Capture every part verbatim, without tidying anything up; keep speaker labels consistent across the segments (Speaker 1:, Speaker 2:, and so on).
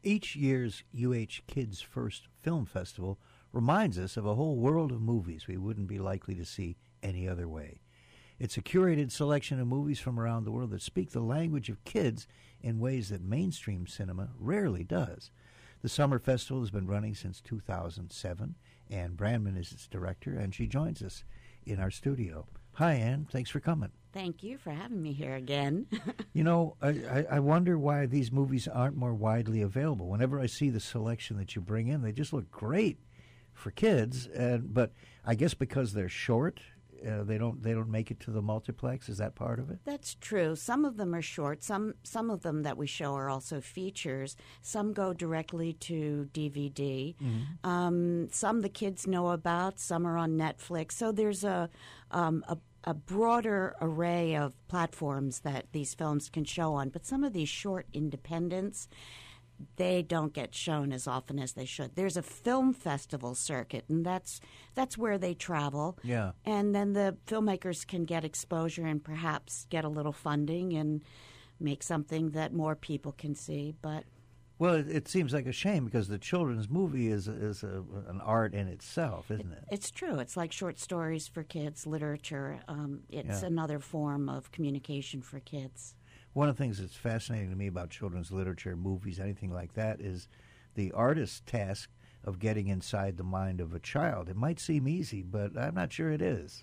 Speaker 1: Each year's U H Kids First Film Festival reminds us of a whole world of movies we wouldn't be likely to see any other way. It's a curated selection of movies from around the world that speak the language of kids in ways that mainstream cinema rarely does. The Summer Festival has been running since two thousand seven. Anne Brandman is its director, and she joins us in our studio. Hi, Anne. Thanks for coming.
Speaker 2: Thank you for having me here again.
Speaker 1: You know, I, I, I wonder why these movies aren't more widely available. Whenever I see the selection that you bring in, they just look great for kids. And but I guess because they're short, uh, they don't they don't make it to the multiplex. Is that part of it?
Speaker 2: That's true. Some of them are short. Some some of them that we show are also features. Some go directly to D V D. Mm-hmm. Um, some the kids know about. Some are on Netflix. So there's a um, a a broader array of platforms that these films can show on. But some of these short independents, they don't get shown as often as they should. There's a film festival circuit, and that's that's where they travel.
Speaker 1: Yeah.
Speaker 2: And then the filmmakers can get exposure and perhaps get a little funding and make something that more people can see. But
Speaker 1: Well, it, it seems like a shame because the children's movie is is a, an art in itself, isn't it?
Speaker 2: It's true. It's like short stories for kids, literature. Um, it's
Speaker 1: Yeah.
Speaker 2: another form of communication for kids.
Speaker 1: One of the things that's fascinating to me about children's literature, movies, anything like that, is the artist's task of getting inside the mind of a child. It might seem easy, but I'm not sure it is.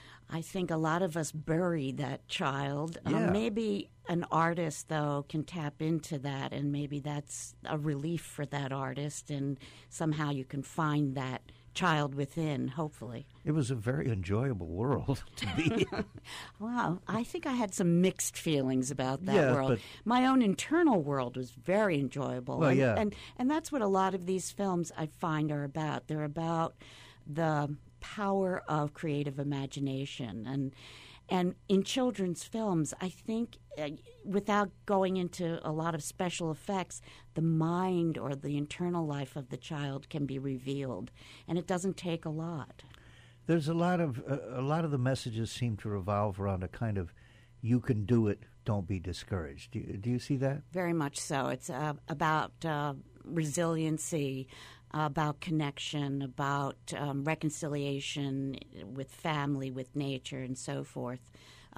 Speaker 2: I think a lot of us bury that child.
Speaker 1: Yeah.
Speaker 2: Um, maybe an artist, though, can tap into that, and maybe that's a relief for that artist, and somehow you can find that child within, hopefully.
Speaker 1: It was a very enjoyable world to be in.
Speaker 2: Wow. I think I had some mixed feelings about that
Speaker 1: Yeah,
Speaker 2: world.
Speaker 1: but-
Speaker 2: My own internal world was very enjoyable.
Speaker 1: Well,
Speaker 2: and,
Speaker 1: yeah.
Speaker 2: and, and that's what a lot of these films I find are about. They're about the power of creative imagination. And and in children's films, I think, uh, without going into a lot of special effects, the mind or the internal life of the child can be revealed. And it doesn't take a lot.
Speaker 1: There's a lot of uh, a lot of the messages seem to revolve around a kind of "you can do it, don't be discouraged." Do you, do you see that?
Speaker 2: Very much so. It's uh, about uh, resiliency, about connection, about um, reconciliation with family, with nature, and so forth.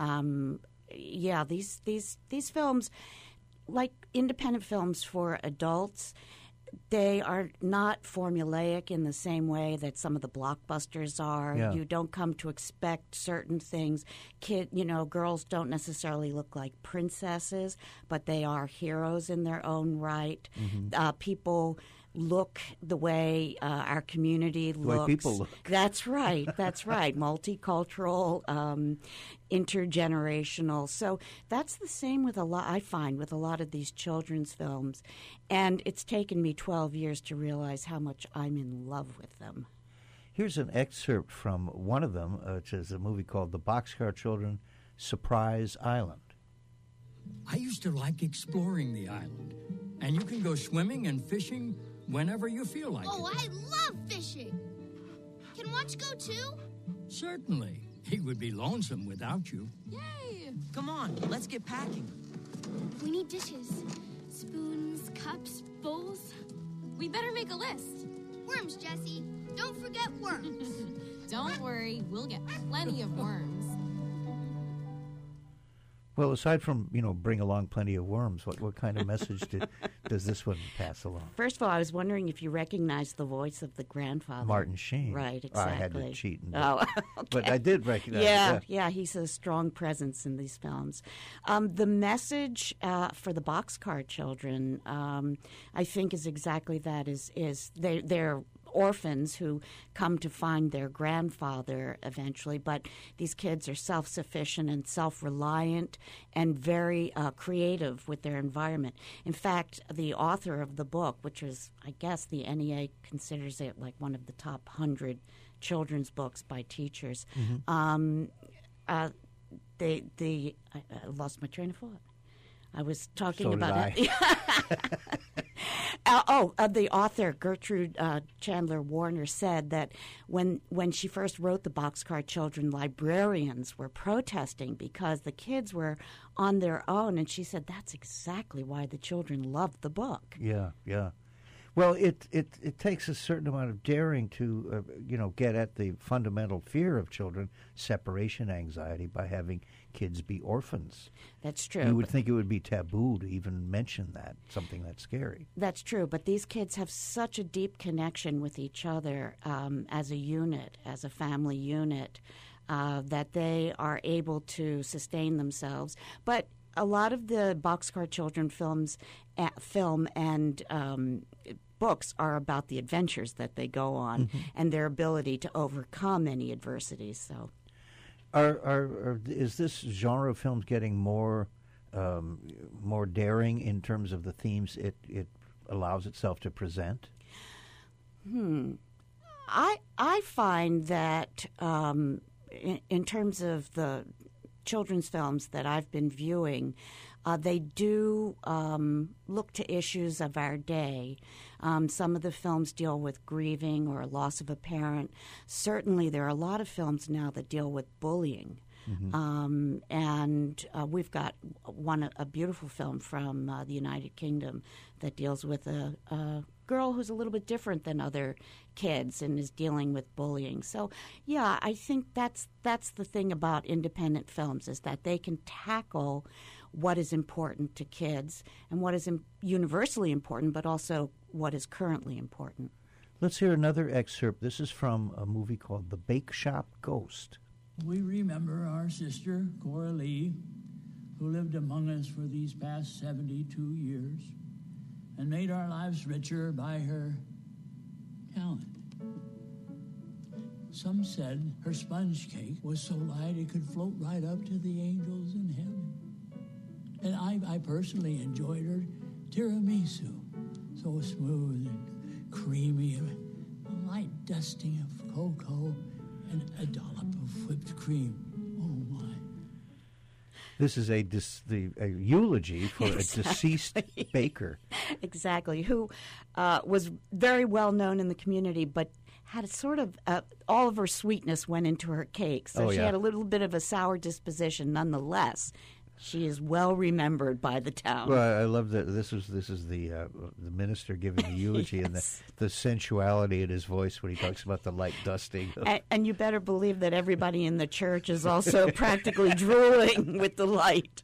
Speaker 2: Um, yeah, these these these films, like independent films for adults, they are not formulaic in the same way that some of the blockbusters are.
Speaker 1: Yeah.
Speaker 2: You don't come to expect certain things. Kid, you know, girls don't necessarily look like princesses, but they are heroes in their own right. Mm-hmm. Uh, people look the way uh, our community
Speaker 1: The way
Speaker 2: looks.
Speaker 1: people look.
Speaker 2: That's right. That's right. Multicultural, um, intergenerational. So that's the same with a lot. I find with a lot of these children's films, and it's taken me twelve years to realize how much I'm in love with them.
Speaker 1: Here's an excerpt from one of them, uh, which is a movie called The Boxcar Children, Surprise Island.
Speaker 3: I used to like exploring the island, and you can go swimming and fishing whenever you feel like
Speaker 4: Oh,
Speaker 3: it.
Speaker 4: I love fishing. Can Watch go too?
Speaker 3: Certainly. He would be lonesome without you.
Speaker 5: Yay! Come on, let's get packing.
Speaker 4: We need dishes. Spoons, cups, bowls.
Speaker 6: We better make a list.
Speaker 4: Worms, Jesse. Don't forget worms.
Speaker 6: Don't worry, we'll get plenty of worms.
Speaker 1: Well, aside from, you know, bring along plenty of worms, what, what kind of message do, does this one pass along?
Speaker 2: First of all, I was wondering if you recognized the voice of the grandfather.
Speaker 1: Martin Sheen.
Speaker 2: Right,
Speaker 1: Oh,
Speaker 2: exactly.
Speaker 1: I had to cheat. And
Speaker 2: Oh, okay.
Speaker 1: But I did recognize
Speaker 2: yeah,
Speaker 1: it.
Speaker 2: yeah, he's a strong presence in these films. Um, the message uh, for the Boxcar Children, um, I think, is exactly that: is is they they're orphans who come to find their grandfather eventually, but these kids are self-sufficient and self-reliant and very uh, creative with their environment. In fact, the author of the book, which is, I guess, the N E A considers it like one of the top hundred children's books by teachers. Mm-hmm. Um, uh, they, the I, I lost my train of thought. I was talking
Speaker 1: so
Speaker 2: about
Speaker 1: did
Speaker 2: it.
Speaker 1: I.
Speaker 2: uh, oh, uh, the author Gertrude uh, Chandler Warner said that when when she first wrote the Boxcar Children, librarians were protesting because the kids were on their own, and she said that's exactly why the children loved the book.
Speaker 1: Yeah, yeah. Well, it, it, it takes a certain amount of daring to, uh, you know, get at the fundamental fear of children, separation anxiety, by having kids be orphans.
Speaker 2: That's true.
Speaker 1: You would think it would be taboo to even mention that, something that's scary.
Speaker 2: That's true, but these kids have such a deep connection with each other um, as a unit, as a family unit, uh, that they are able to sustain themselves. But a lot of the Boxcar Children films, uh, film and um, books are about the adventures that they go on mm-hmm. and their ability to overcome any adversities. So,
Speaker 1: are, are, are is this genre of films getting more um, more daring in terms of the themes it it allows itself to present?
Speaker 2: Hmm. I I find that um, in, in terms of the children's films that I've been viewing, uh, they do um, look to issues of our day. Um, some of the films deal with grieving or loss of a parent. Certainly, there are a lot of films now that deal with bullying. Mm-hmm. Um, and uh, we've got one a beautiful film from uh, the United Kingdom that deals with a, a girl who's a little bit different than other kids and is dealing with bullying. So, yeah, I think that's that's the thing about independent films, is that they can tackle what is important to kids and what is im- universally important, but also what is currently important.
Speaker 1: Let's hear another excerpt. This is from a movie called The Bake Shop Ghost.
Speaker 7: We remember our sister, Cora Lee, who lived among us for these past seventy-two years and made our lives richer by her talent. Some said her sponge cake was so light it could float right up to the angels in heaven. And I, I personally enjoyed her tiramisu, so smooth and creamy, a light dusting of cocoa and a dollop of whipped cream. Oh, my.
Speaker 1: This is a, dis, the, a eulogy for exactly. a deceased baker.
Speaker 2: Exactly, who uh, was very well known in the community, but had a sort of, uh, all of her sweetness went into her cake. So
Speaker 1: oh,
Speaker 2: she
Speaker 1: yeah.
Speaker 2: had a little bit of a sour disposition nonetheless. She is well remembered by the town.
Speaker 1: Well, I love that this is this is the uh, the minister giving the eulogy yes. and the, the sensuality in his voice when he talks about the light dusting.
Speaker 2: And, and you better believe that everybody in the church is also practically drooling with the light.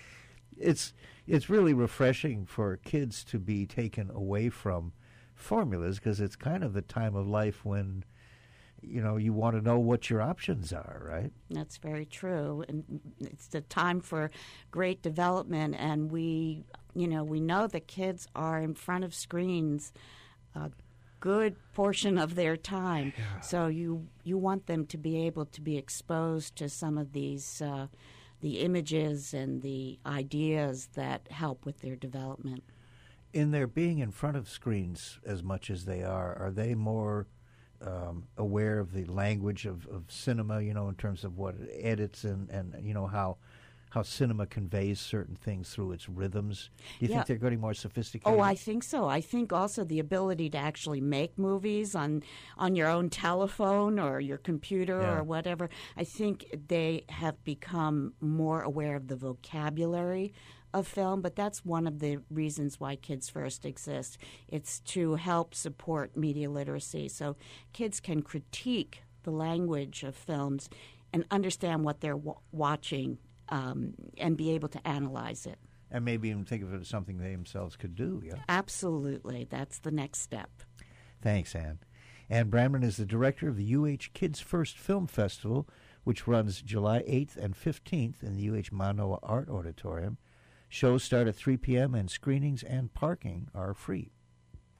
Speaker 1: It's it's really refreshing for kids to be taken away from formulas, because it's kind of the time of life when, you know, you want to know what your options are, right?
Speaker 2: That's very true. And it's the time for great development. And we, you know, we know that kids are in front of screens a good portion of their time.
Speaker 1: Yeah.
Speaker 2: So you, you want them to be able to be exposed to some of these, uh, the images and the ideas that help with their development.
Speaker 1: In their being in front of screens as much as they are, are they more Um, aware of the language of, of cinema, you know, in terms of what it edits and, and you know, how how cinema conveys certain things through its rhythms? Do you
Speaker 2: yeah.
Speaker 1: think they're getting more sophisticated?
Speaker 2: Oh, I think so. I think also the ability to actually make movies on, on your own telephone or your computer
Speaker 1: yeah.
Speaker 2: or whatever, I think they have become more aware of the vocabulary of film, but that's one of the reasons why Kids First exists. It's to help support media literacy, so kids can critique the language of films and understand what they're w- watching um, and be able to analyze it.
Speaker 1: And maybe even think of it as something they themselves could do, yeah?
Speaker 2: Absolutely. That's the next step.
Speaker 1: Thanks, Anne. Anne Bramman is the director of the U H Kids First Film Festival, which runs July eighth and fifteenth in the U H Manoa Art Auditorium. Shows start at three p.m. and screenings and parking are free.